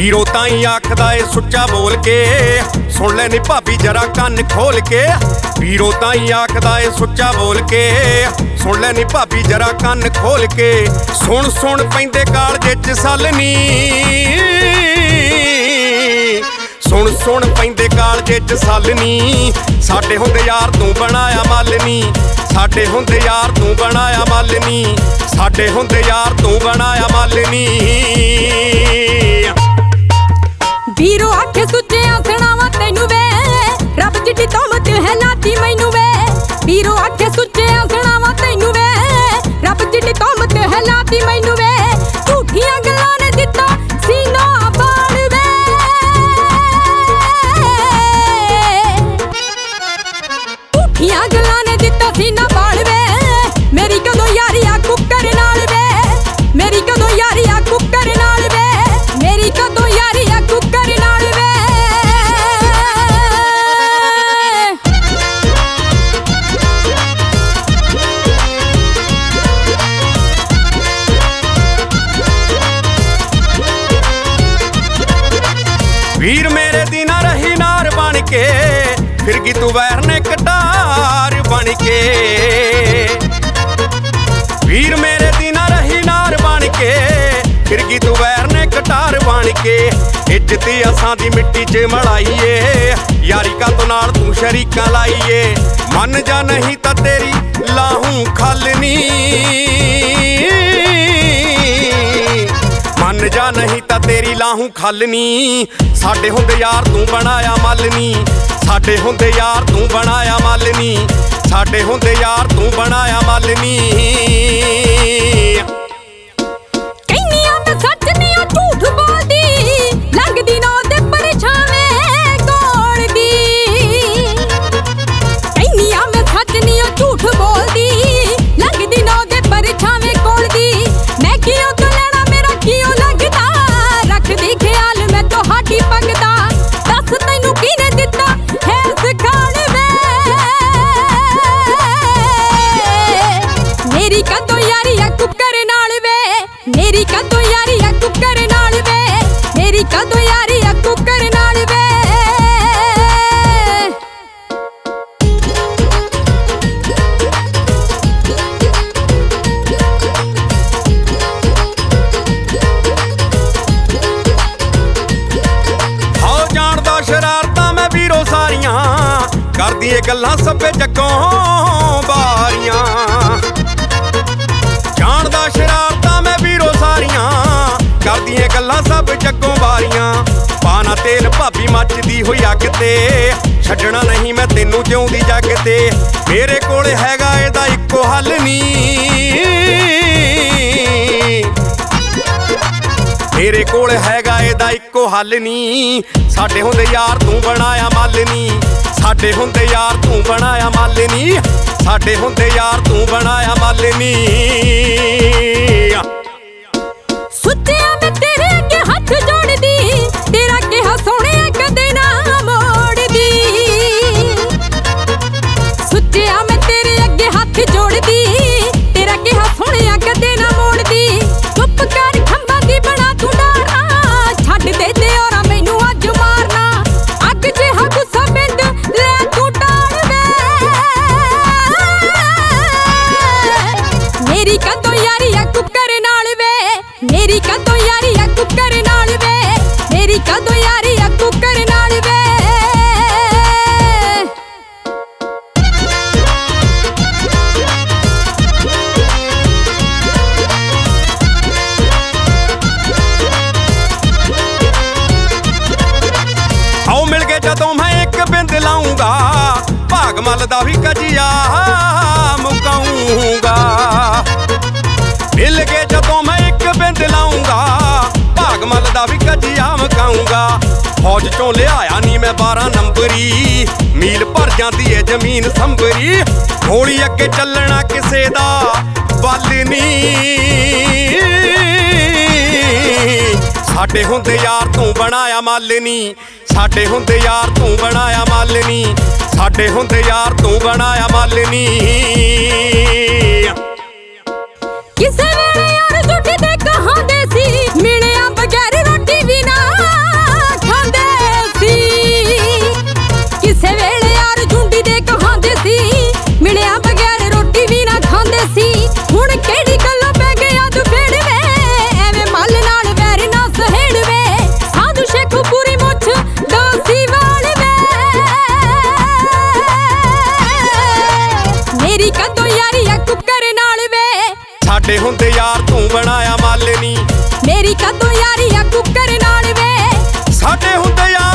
ਵੀਰੋ ਤਾਈ ਆਖਦਾ ਏ ਸੁੱਚਾ ਬੋਲ ਕੇ, ਸੁਣ ਲੈ ਨੀ ਭਾਬੀ ਜਰਾ ਕੰਨ ਖੋਲ ਕੇ। ਵੀਰੋ ਤਾਈ ਆਖਦਾ ਏ ਸੁੱਚਾ ਬੋਲ ਕੇ, ਸੁਣ ਲੈ ਨੀ ਭਾਬੀ ਜਰਾ ਕੰਨ ਖੋਲ ਕੇ। ਸੁਣ ਸੁਣ ਪੈਂਦੇ ਕਾਲਜੇ ਚ ਸਾਲਨੀ, ਸੁਣ ਸੁਣ ਪੈਂਦੇ ਕਾਲਜੇ ਚ ਸਾਲਨੀ। ਸਾਡੇ ਹੁੰਦੇ ਯਾਰ ਤੂੰ ਬਣਾਇਆ ਮਾਲਨੀ, ਸਾਡੇ ਹੁੰਦੇ ਯਾਰ ਤੂੰ ਬਣਾਇਆ ਮਾਲਨੀ, ਸਾਡੇ ਹੁੰਦੇ ਯਾਰ ਤੂੰ ਬਣਾਇਆ ਮਾਲਨੀ। ਵੀਰੋ ਆਖੇ ਸੁੱਚਿਆ ਸੁਣਾਵਾ ਤੈਨੂੰ ਵੇ, ਰੱਬ ਜਿੱਡੀ ਤੋਮਤ ਹੈ ਲਾਤੀ ਮੈਨੂੰ ਵੇ। ਵੀਰੋ ਆਖੇ ਸੁੱਚਿਆ ਸੁਣਾਵਾ ਤੈਨੂੰ ਵੇ, ਰੱਬ ਜਿੱਡੀ ਤੋਮਤ ਹੈ ਲਾਤੀ ਮੈਨੂੰ ਵੇ। ਝੂਠੀਆਂ ਗੱਲਾਂ ਨੇ ਦਿੱਤਾ ਸੀਨਾ ਬਾਣ ਵੇ, ਝੂਠੀਆਂ ਗੱਲਾਂ ਨੇ ਦਿੱਤਾ ਸੀਨਾ ਬਾਣ ਵੇ। ਮੇਰੀ ਕਦੋਂ ਯਾਰੀ ਆ ਕੁੱਕਰ ਨਾਲ ਵੇ, ਮੇਰੀ ਕਦੋਂ ਯਾਰੀ ਆ ਕੁੱਕਰ ਨਾਲ ਵੇ, ਮੇਰੀ ਕਦੋਂ ਯਾਰੀ ਆ ਕੁੱਕਰ ਨਾਲ ਵੇ। ਵੀਰ ਮੇਰੇ ਦੀ ਨਾ ਰਹੀ ਨਾਰ ਬਣ ਕੇ, ਫਿਰ ਗੀ ਤੂੰ ਵੈਰ ਨੇ ਕਟਾਰ ਬਣ ਕੇ। ਵੀਰ ਮੇਰੇ ਦੀ ਨਾ ਰਹੀ ਨਾਰ ਬਣ ਕੇ, ਫਿਰ ਗੀ ਤੂੰ ਵੈਰ ਨੇ ਕਟਾਰ ਬਣ ਕੇ। ਇੱਜ਼ਤ ਅਸਾਂ ਦੀ ਮਿੱਟੀ 'ਚ ਮਲਾਈਏ, ਯਾਰੀ ਕਾ ਤੋਂ ਨਾਲ ਤੂੰ ਸ਼ਰੀਕਾਂ ਲਾਈਏ। ਮੰਨ ਜਾ ਨਹੀਂ ਤਾਂ ਤੇਰੀ ਲਾਹੂੰ ਖਾਲਨੀ, ਮੰਨ ਜਾ ਨਹੀਂ ਤਾਂ ਤੇਰੀ ਲਾਹੂੰ ਖਾਲਨੀ। ਸਾਡੇ ਹੁੰਦੇ ਯਾਰ ਤੂੰ ਬਣਾਇਆ ਮਾਲਨੀ, ਸਾਡੇ ਹੁੰਦੇ ਯਾਰ ਤੂੰ ਬਣਾਇਆ ਮਾਲਨੀ, ਸਾਡੇ ਹੁੰਦੇ ਯਾਰ ਤੂੰ ਬਣਾਇਆ ਮਾਲਨੀ। ਕਹਿੰਨੀਆਂ ਮੈਂ ਸੱਚ ਨਹੀਂ ਆ ਝੂਠ ਬੋਲਦੀ, ਲੰਘਦੀ ਨਾ ਉਹਦੇ ਪਰਛਾਵੇਂ ਕੋਲ ਦੀ। ਕਹਿੰਨੀਆਂ ਮੈਂ ਸੱਚ ਨਹੀਂ ਆ ਝੂਠ ਬੋਲਦੀ, ਲੰਘਦੀ ਨਾ ਉਹਦੇ ਪਰਛਾਵੇਂ ਕੋਲ ਦੀ। ਮੈਂ ਕਿਉਂ ਤੋਂ ਲੈਣਾ ਮੇਰਾ ਕਿਉਂ ਲੱਗਦਾ, ਰੱਖਦੀ ਖਿਆਲ ਮੈਂ ਤੁਹਾਡੀ ਪੰਗਦਾ। ਦੱਸ ਤੈਨੂੰ ਕਿਹਨੇ ਦਿੱਤਾ ਹੈ ਸਿਖਾਣ ਵੇ, ਮੇਰੀ ਕਦੋਂ ਯਾਰੀ ਆ ਕੁੱਕਰ ਨਾਲ ਵੇ, ਮੇਰੀ ਕਦੋਂ ਯਾਰੀ ਆ ਕੁੱਕਰ ਨਾਲ ਵੇ, ਮੇਰੀ ਕਦੋਂ ਯਾਰੀ ਆ ਕੁੱਕਰ ਨਾਲ ਵੇ। ਆਓ ਜਾਣਦਾ ਸ਼ਰਾਰਤਾਂ ਮੈਂ ਵੀਰੋ ਸਾਰੀਆਂ, ਕਰਦੀ ਏ ਗੱਲਾਂ ਸਭੇ ਜੱਗੋਂ ਬਾਰੀਆਂ। ਜਾਣਦਾ ਸ਼ਰਾਰਤਾਂ ਮੈਂ ਵੀਰੋ ਸਾਰੀਆਂ, ਕਰਦੀ ਏ ਗੱਲਾਂ ਸਭ ਜੱਗੋਂ ਬਾਰੀਆਂ। ਪਾਣਾ ਤੇਲ ਭਾਬੀ ਮੱਚਦੀ ਹੋਈ ਅੱਗ ਤੇ, ਛੱਡਣਾ ਨਹੀਂ ਮੈਂ ਤੈਨੂੰ ਜਿਉਂਦੀ ਜੱਗ ਤੇ। ਮੇਰੇ ਕੋਲ ਹੈਗਾ ਇਹਦਾ ਇੱਕੋ ਹੱਲ ਨੀ, ਮੇਰੇ ਕੋਲ ਹੈਗਾ ਇਹਦਾ ਇੱਕੋ ਹੱਲ ਨੀ। ਸਾਡੇ ਹੁੰਦੇ ਯਾਰ ਤੂੰ ਬਣਾਇਆ ਮਾਲਨੀ, ਸਾਡੇ ਹੁੰਦੇ ਯਾਰ ਤੂੰ ਬਣਾਇਆ ਮਾਲਨੀ, ਸਾਡੇ ਹੁੰਦੇ ਯਾਰ ਤੂੰ ਬਣਾਇਆ ਮਾਲਨੀ। ਸੁੱਚਿਆ ਮੈਂ ਤੇਰੇ ਅੱਗੇ ਹੱਥ ਜੋੜਦੀ, ਤੇਰਾ ਕਿਹਾ ਸੋਹਣਿਆ ਕਦੇ ਨਾ ਮੋੜਦੀ। ਸੁੱਚਿਆ ਮੈਂ ਤੇਰੇ ਅੱਗੇ ਹੱਥ ਜੋੜਦੀ, ਤੇਰਾ ਕਿਹਾ ਸੋਹਣਿਆ ਕਦੇ ਨਾ ਮੋੜਦੀ। ਚੁੱਪ ਕਰ ਖੰਭਾਂ ਦੀ ਬਣਾ ਤੂੰ ਡਾਰਾ, ਛੱਡ ਦੇ ਦਿਓਰਾ ਮੈਨੂੰ ਅੱਜ ਮਾਰਨਾ। ਅੱਗ ਜਿਹਾ ਗੁੱਸਾ ਬਿੰਦ ਲੈ ਤੂੰ ਟਾਲ ਵੇ, ਮੇਰੀ ਕਦੋਂ ਯਾਰੀ ਆ ਕੁੱਕਰ ਨਾਲ ਵੇ, ਮੇਰੀ ਕਦੋਂ ਯਾਰੀ ਆ ਕੁੱਕਰ ਨਾਲ ਵੇ, ਮੇਰੀ ਕਦੋਂ ਯਾਰੀ ਆ ਕੁੱਕਰ ਨਾਲ ਵੇ। ਆਓ ਮਿਲ ਕੇ ਜਦੋਂ ਮੈਂ ਇੱਕ ਬਿੰਦ ਲਾਉਂਗਾ, ਭਾਗ ਮੱਲ ਦਾ ਵੀ ਕਜੀਆ ਮੁਕਾਉਂਗਾ। ਮਿਲ ਕੇ ਜਦੋਂ ਮੈਂ ਇੱਕ ਬਿੰਦ ਲਾਉਂਗਾ, ਭਾਗ ਮੱਲ ਦਾ ਵੀ ਕਜੀਆ ਮੁਕਾਉਂਗਾ। ਫੌਜ ਚੋਂ ਲਿਆਇਆ ਨੀ ਮੈਂ 12 ਨੰਬਰੀ, ਮੀਲ ਭਰ ਜਾਂਦੀ ਏ ਜ਼ਮੀਨ ਸੰਭਰੀ। ਗੋਲੀ ਅੱਗੇ ਚੱਲਣਾ ਕਿਸੇ ਦਾ ਵੱਲ ਨੀ, ਸਾਡੇ ਹੁੰਦੇ ਯਾਰ ਤੂੰ ਬਣਾਇਆ ਮਾਲਨੀ, ਸਾਡੇ ਹੁੰਦੇ ਯਾਰ ਤੂੰ ਬਣਾਇਆ ਮਾਲਨੀ, ਸਾਡੇ ਹੁੰਦੇ ਯਾਰ ਤੂੰ ਬਣਾਇਆ ਮਾਲਨੀ। ਕਿਸੇ ਵੇਲੇ ਯਾਰ ਝੂਠੀ ਤੇ ਕਹਾਂਦੇ ਸੀ, ਮਿਲਿਆ ਬਗੈਰ ਰੋਟੀ ਵੀ ਨਾ ਸਾਡੇ ਹੁੰਦੇ ਯਾਰ ਤੂੰ ਬਣਾਇਆ ਮਾਲਨੀ। ਮੇਰੀ ਕਦੋਂ ਯਾਰੀ ਆ ਕੁੱਕਰ ਨਾਲ ਵੇ, ਸਾਡੇ ਹੁੰਦੇ ਯਾਰ